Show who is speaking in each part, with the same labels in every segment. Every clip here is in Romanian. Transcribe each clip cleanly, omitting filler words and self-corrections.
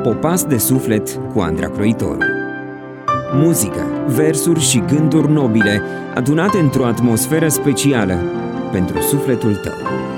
Speaker 1: Popas de suflet cu Andra Croitoru. Muzică, versuri și gânduri nobile adunate într-o atmosferă specială pentru sufletul tău.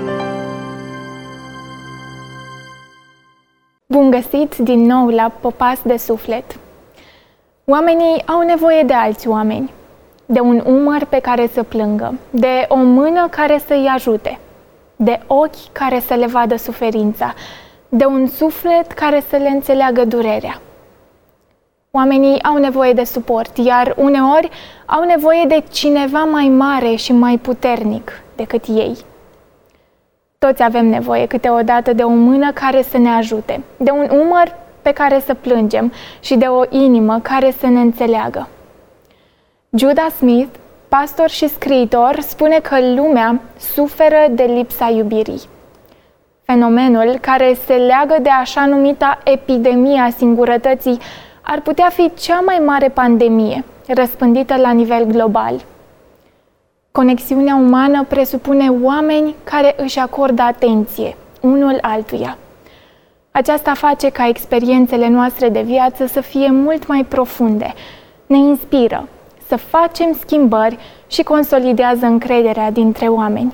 Speaker 2: Bun găsit din nou la Popas de suflet. Oamenii au nevoie de alți oameni, de un umăr pe care să plângă, de o mână care să-i ajute, de ochi care să le vadă suferința, de un suflet care să le înțeleagă durerea. Oamenii au nevoie de suport, iar uneori au nevoie de cineva mai mare și mai puternic decât ei. Toți avem nevoie câteodată de o mână care să ne ajute, de un umăr pe care să plângem și de o inimă care să ne înțeleagă. Judah Smith, pastor și scriitor, spune că lumea suferă de lipsa iubirii. Fenomenul care se leagă de așa numita epidemie a singurătății ar putea fi cea mai mare pandemie răspândită la nivel global. Conexiunea umană presupune oameni care își acordă atenție unul altuia. Aceasta face ca experiențele noastre de viață să fie mult mai profunde, ne inspiră să facem schimbări și consolidează încrederea dintre oameni.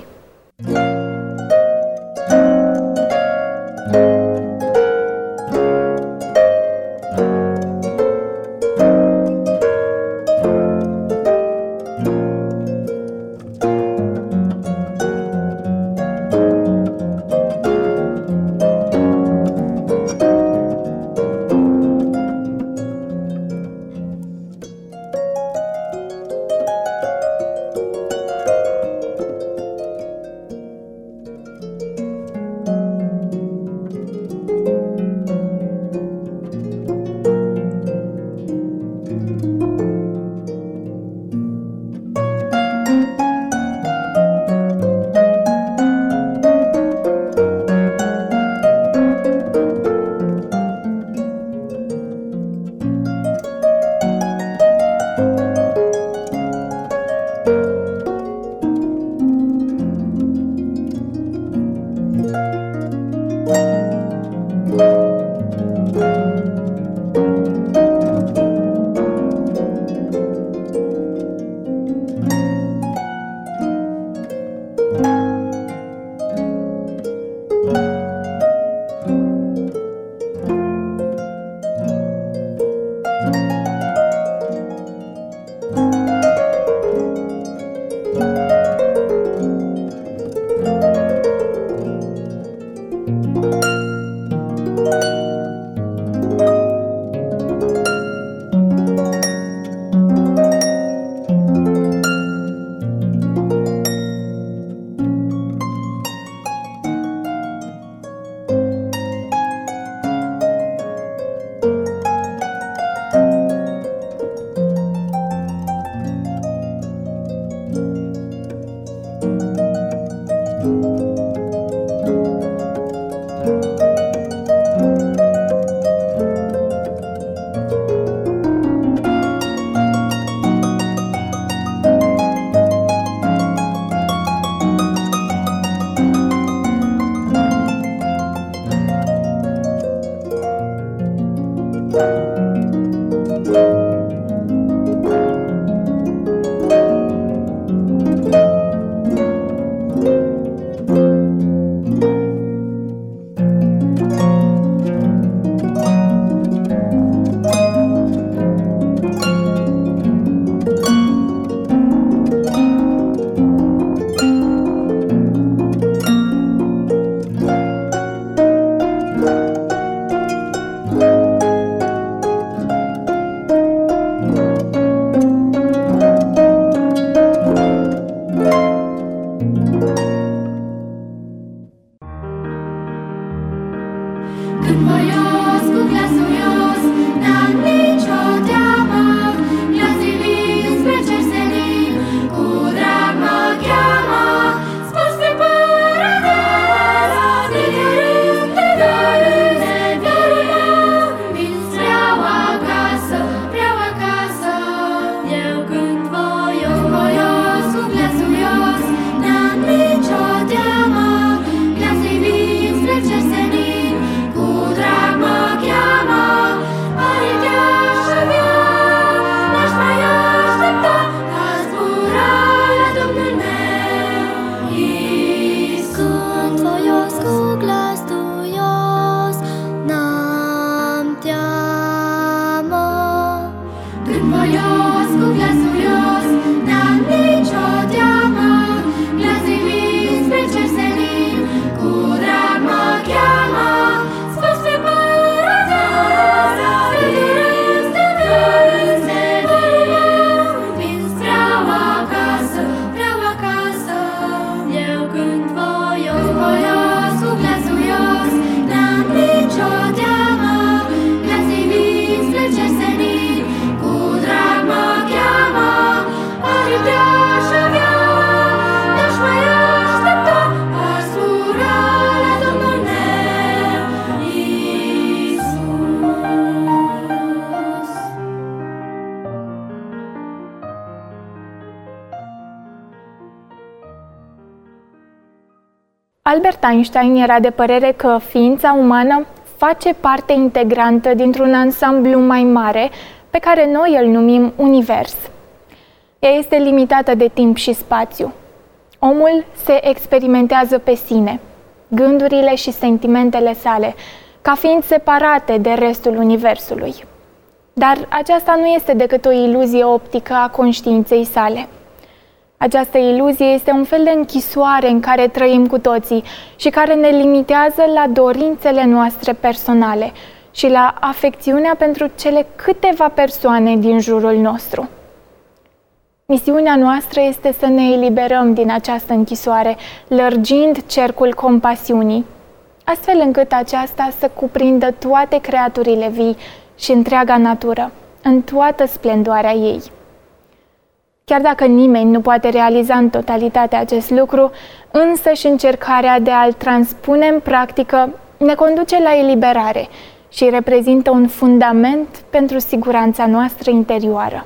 Speaker 2: Albert Einstein era de părere că ființa umană face parte integrantă dintr-un ansamblu mai mare pe care noi îl numim univers. Ea este limitată de timp și spațiu. Omul se experimentează pe sine, gândurile și sentimentele sale, ca fiind separate de restul universului. Dar aceasta nu este decât o iluzie optică a conștiinței sale. Această iluzie este un fel de închisoare în care trăim cu toții și care ne limitează la dorințele noastre personale și la afecțiunea pentru cele câteva persoane din jurul nostru. Misiunea noastră este să ne eliberăm din această închisoare, lărgind cercul compasiunii, astfel încât aceasta să cuprindă toate creaturile vii și întreaga natură, în toată splendoarea ei. Chiar dacă nimeni nu poate realiza în totalitate acest lucru, însăși încercarea de a-l transpune în practică ne conduce la eliberare și reprezintă un fundament pentru siguranța noastră interioară.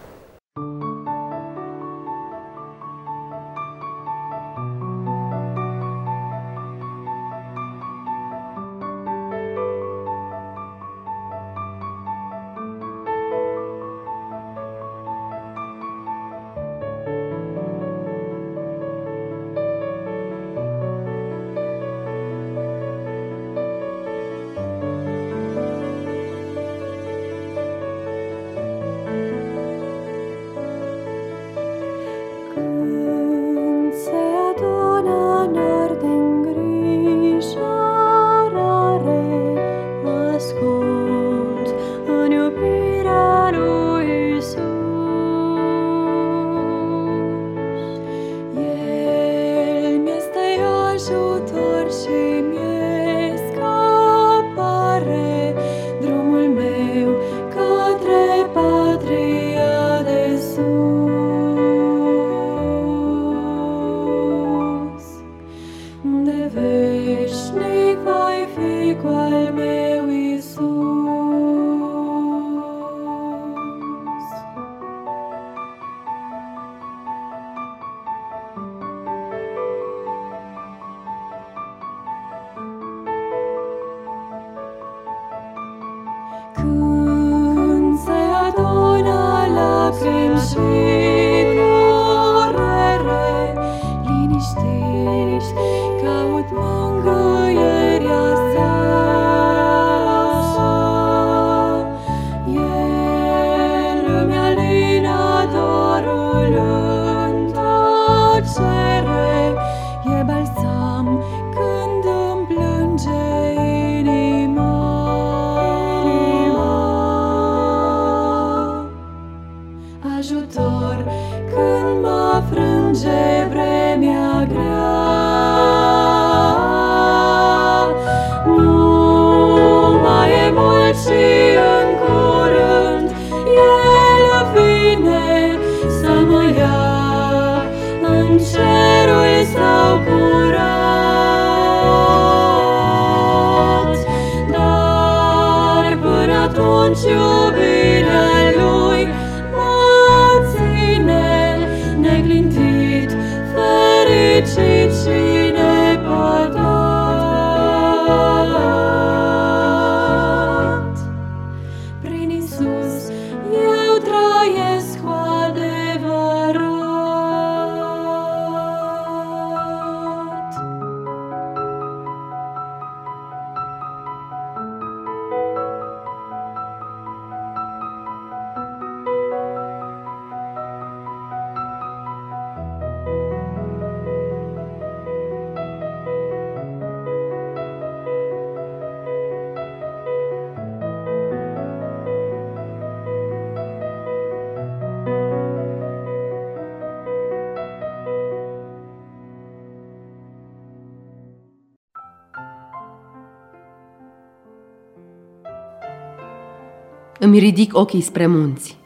Speaker 3: Îmi ridic ochii spre munți.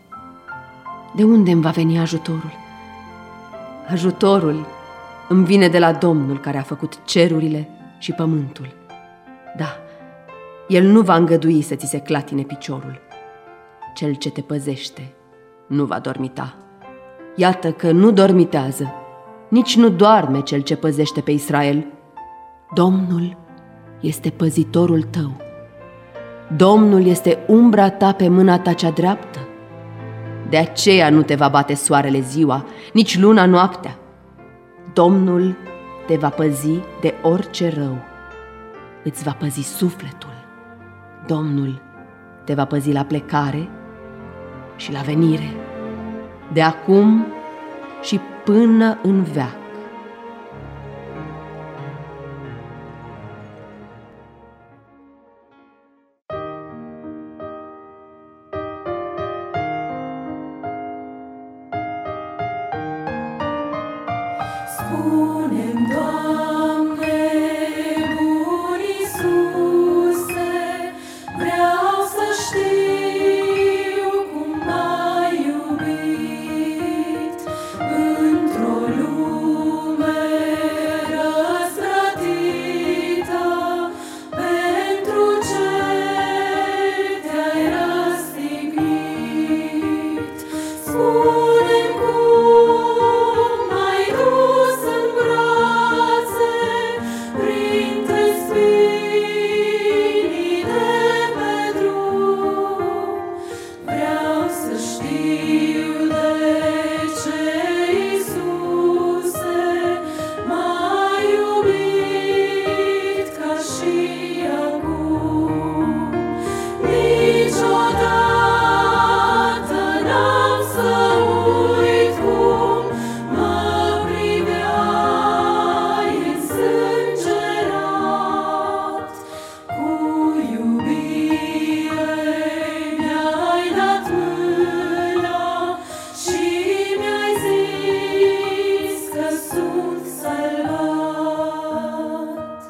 Speaker 3: De unde îmi va veni ajutorul? Ajutorul îmi vine de la Domnul care a făcut cerurile și pământul. Da, El nu va îngădui să ți se clatine piciorul. Cel ce te păzește nu va dormita. Iată că nu dormitează, nici nu doarme cel ce păzește pe Israel. Domnul este păzitorul tău. Domnul este umbra ta pe mâna ta cea dreaptă. De aceea nu te va bate soarele ziua, nici luna noaptea. Domnul te va păzi de orice rău. Îți va păzi sufletul. Domnul te va păzi la plecare și la venire, de acum și până în veac.
Speaker 4: Spune-mi, Doamne, bun Iisuse, vreau să știu cum m-ai iubit într-o lume răzvrătită, pentru ce te-ai răstignit. Spune-mi cum m-ai dus în brațe, printre spinii de pe drum. Vreau să știu de ce, Iisuse, m-ai iubit ca și acum. Niciodată n-am să uit cum mă priveai însângerat. Cu iubire mi-ai dat mâna și mi-ai zis că sunt salvat.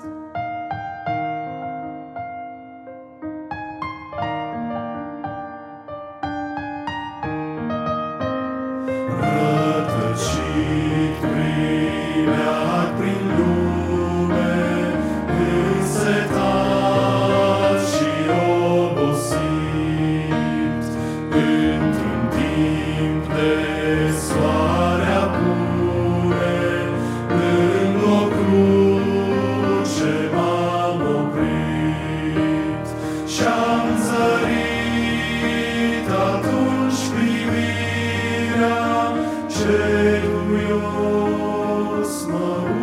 Speaker 5: Rătăcit primeat prin lume, însetat și obosit, într-un timp de soare apune, lângă o cruce m-am oprit și-am zărit atunci privirea, ce duios mă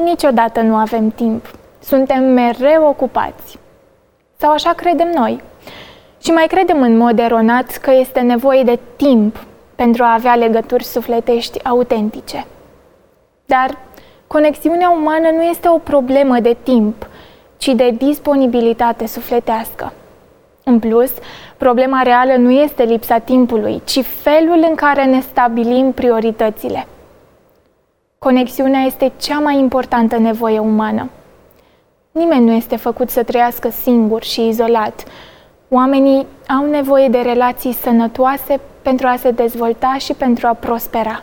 Speaker 2: niciodată nu avem timp. Suntem mereu ocupați. Sau așa credem noi. Și mai credem în mod eronat că este nevoie de timp pentru a avea legături sufletești autentice. Dar conexiunea umană nu este o problemă de timp, ci de disponibilitate sufletească. În plus, problema reală nu este lipsa timpului, ci felul în care ne stabilim prioritățile. Conexiunea este cea mai importantă nevoie umană. Nimeni nu este făcut să trăiască singur și izolat. Oamenii au nevoie de relații sănătoase pentru a se dezvolta și pentru a prospera.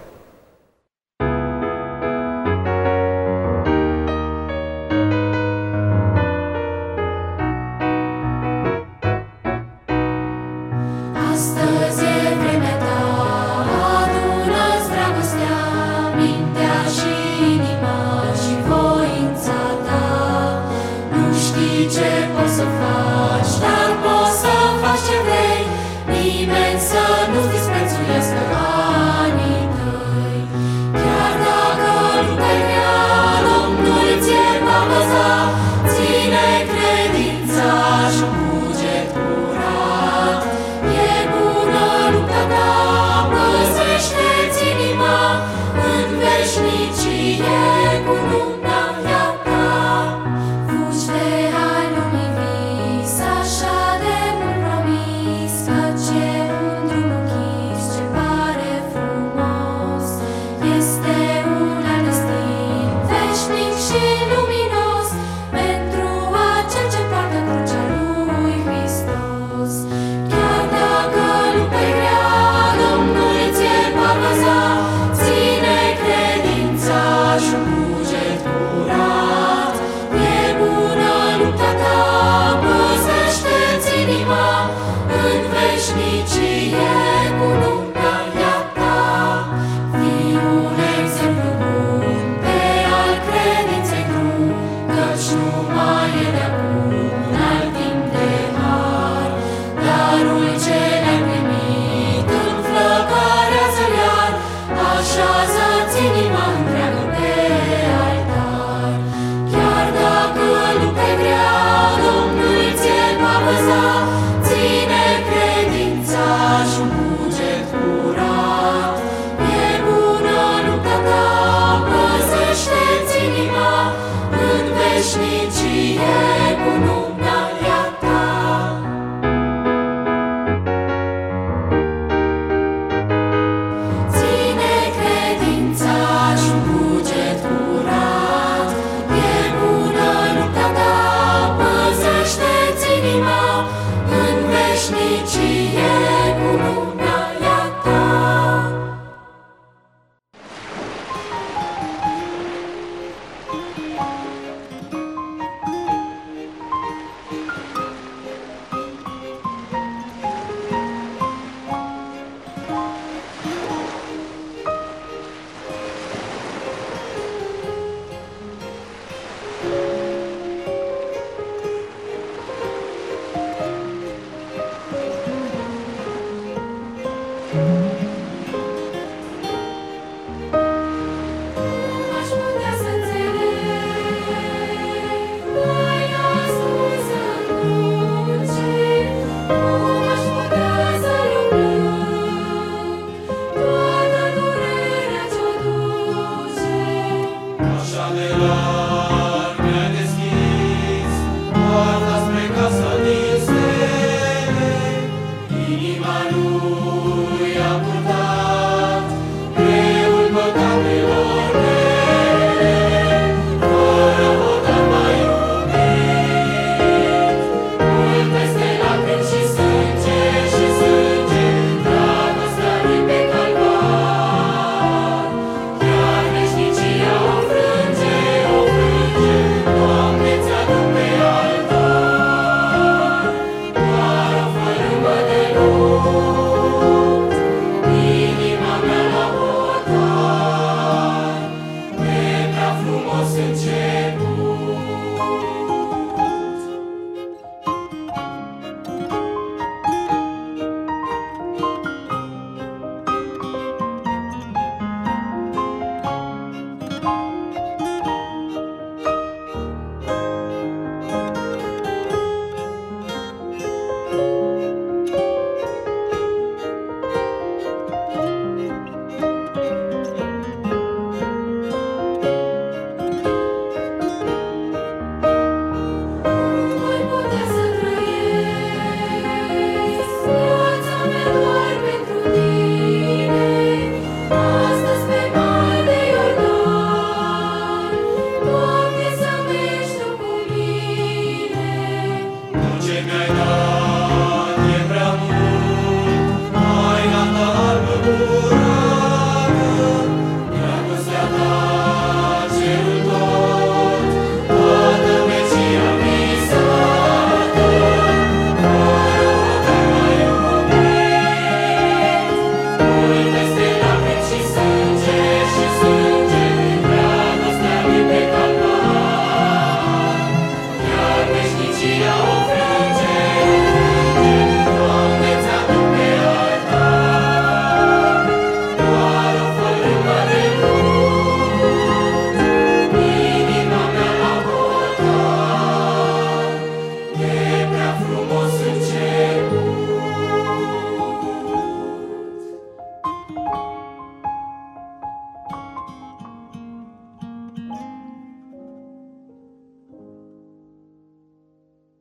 Speaker 4: Astăzi e vremea ta, adună-ți dragostea, mintea și inima și voința ta. Nu știi ce poți să faci, dar poți să faci ce vrei. Nimeni să nu-ți disprețuiască anii tăi. Chiar dacă lupta e grea, Domnul ți-e va păza. Ține credința și un cuget curat. E bună lupta ta, păzește-ți inima, în veșnicie cununarea ta. Fugi de ai lumii vis, așa de mult promis, căci e un drum închis ce pare frumos. Este un alt destin veșnic și luminos pentru acel ce poartă crucea lui Hristos. Chiar dacă lupta e grea, Domnul ți-e va păza. Ține credința și un cuget curat. E bună lupta ta, păzește-ți inima, în veșnicie cununarea ta. Fii un exemplu bun de al credinței drum, căci nu mai e de acum un alt timp de har. Darul ce ne-ai primit înflăcărează-l iar, așează-ți inima întreagă pe altar. Chiar dacă lupta e grea, Domnul ți-e va păza. Ține credința și un cuget curat. E bună lupta ta, păzește-ți inima, în veșnicie cununarea ta. Ține credința și un cuget curat. E bună lupta ta, păzește-ți inima, în veșnicie cununarea ta. Aș putea să înțeleg mai ascunsă în cruce, cum aș putea să-L plâng toată durerea ce-o duce.
Speaker 5: Așa de larg mi-ai deschis poarta spre casa din stele. Inima lui a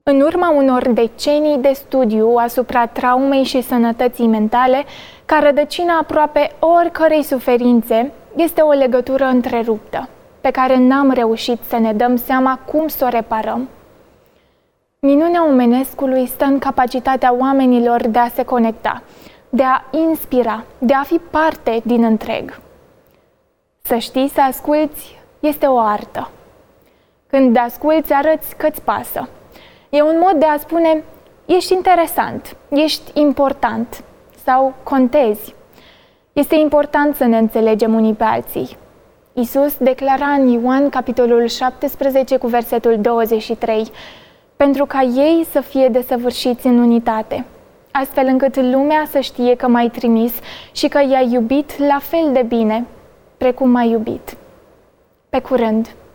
Speaker 2: În urma unor decenii de studiu asupra traumei și sănătății mentale, ca rădăcina aproape oricărei suferințe, este o legătură întreruptă, pe care n-am reușit să ne dăm seama cum să o reparăm. Minunea omenescului stă în capacitatea oamenilor de a se conecta, de a inspira, de a fi parte din întreg. Să știi să asculți este o artă. Când asculți, arăți că-ți pasă. E un mod de a spune, ești interesant, ești important sau contezi. Este important să ne înțelegem unii pe alții. Iisus declara în Ioan, capitolul 17, cu versetul 23, pentru ca ei să fie desăvârșiți în unitate, astfel încât lumea să știe că m-ai trimis și că i-ai iubit la fel de bine, precum m-ai iubit. Pe curând!